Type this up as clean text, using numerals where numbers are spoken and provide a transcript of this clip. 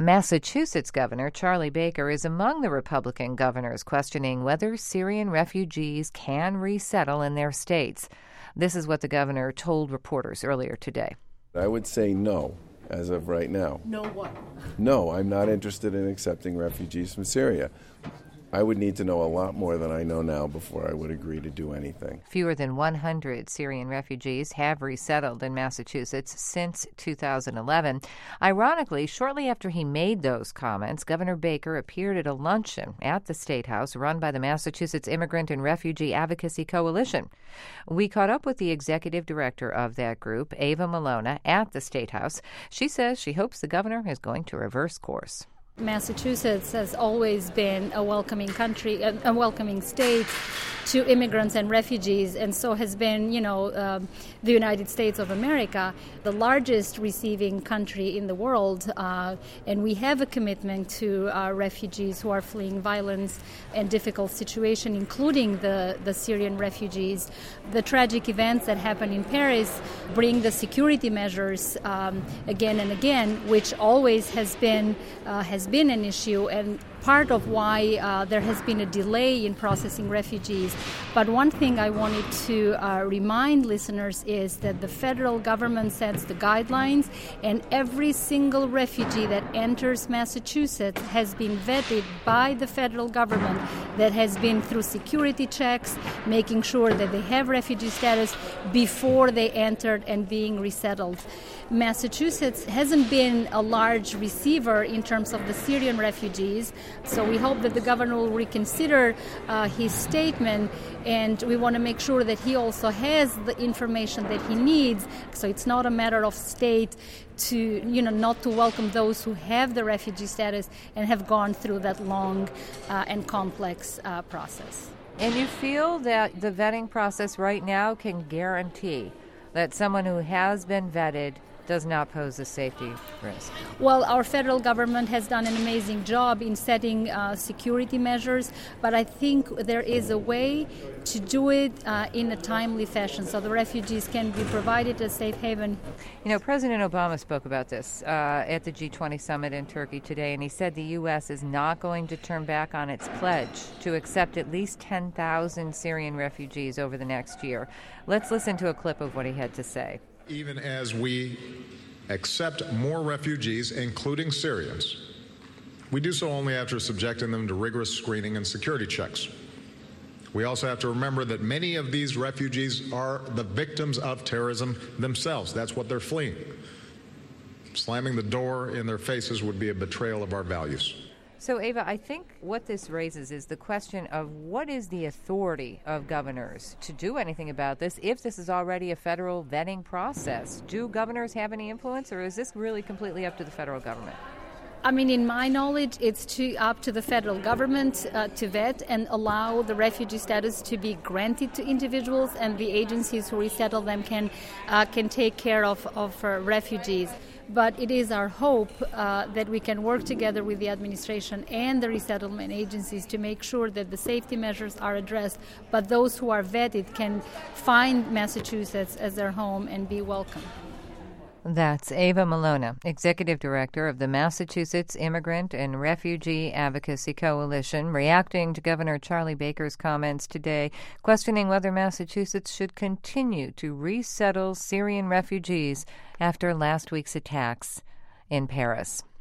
Massachusetts Governor Charlie Baker is among the Republican governors questioning whether Syrian refugees can resettle in their states. This is what the governor told reporters earlier today. I would say no, as of right now. No what? No, I'm not interested in accepting refugees from Syria. I would need to know a lot more than I know now before I would agree to do anything. Fewer than 100 Syrian refugees have resettled in Massachusetts since 2011. Ironically, shortly after he made those comments, Governor Baker appeared at a luncheon at the State House run by the Massachusetts Immigrant and Refugee Advocacy Coalition. We caught up with the executive director of that group, Ava Malona, at the State House. She says she hopes the governor is going to reverse course. Massachusetts has always been a welcoming country, a welcoming state to immigrants and refugees, and so has been, the United States of America, the largest receiving country in the world, and we have a commitment to refugees who are fleeing violence and difficult situation, including the Syrian refugees. The tragic events that happen in Paris bring the security measures again and again, which always has been an issue and part of why there has been a delay in processing refugees. But one thing I wanted to remind listeners is that the federal government sets the guidelines, and every single refugee that enters Massachusetts has been vetted by the federal government, that has been through security checks, making sure that they have refugee status before they entered and being resettled. Massachusetts hasn't been a large receiver in terms of the Syrian refugees, so we hope that the governor will reconsider his statement, and we want to make sure that he also has the information that he needs, so it's not a matter of state to, not to welcome those who have the refugee status and have gone through that long and complex process. And you feel that the vetting process right now can guarantee that someone who has been vetted does not pose a safety risk? Well, our federal government has done an amazing job in setting security measures, but I think there is a way to do it in a timely fashion so the refugees can be provided a safe haven. President Obama spoke about this at the G20 summit in Turkey today, and he said the U.S. is not going to turn back on its pledge to accept at least 10,000 Syrian refugees over the next year. Let's listen to a clip of what he had to say. Even as we accept more refugees, including Syrians, we do so only after subjecting them to rigorous screening and security checks. We also have to remember that many of these refugees are the victims of terrorism themselves. That's what they're fleeing. Slamming the door in their faces would be a betrayal of our values. So, Ava, I think what this raises is the question of what is the authority of governors to do anything about this if this is already a federal vetting process? Do governors have any influence, or is this really completely up to the federal government? In my knowledge, it's up to the federal government to vet and allow the refugee status to be granted to individuals, and the agencies who resettle them can take care of refugees. But it is our hope that we can work together with the administration and the resettlement agencies to make sure that the safety measures are addressed, but those who are vetted can find Massachusetts as their home and be welcome. That's Ava Malona, Executive Director of the Massachusetts Immigrant and Refugee Advocacy Coalition, reacting to Governor Charlie Baker's comments today, questioning whether Massachusetts should continue to resettle Syrian refugees after last week's attacks in Paris.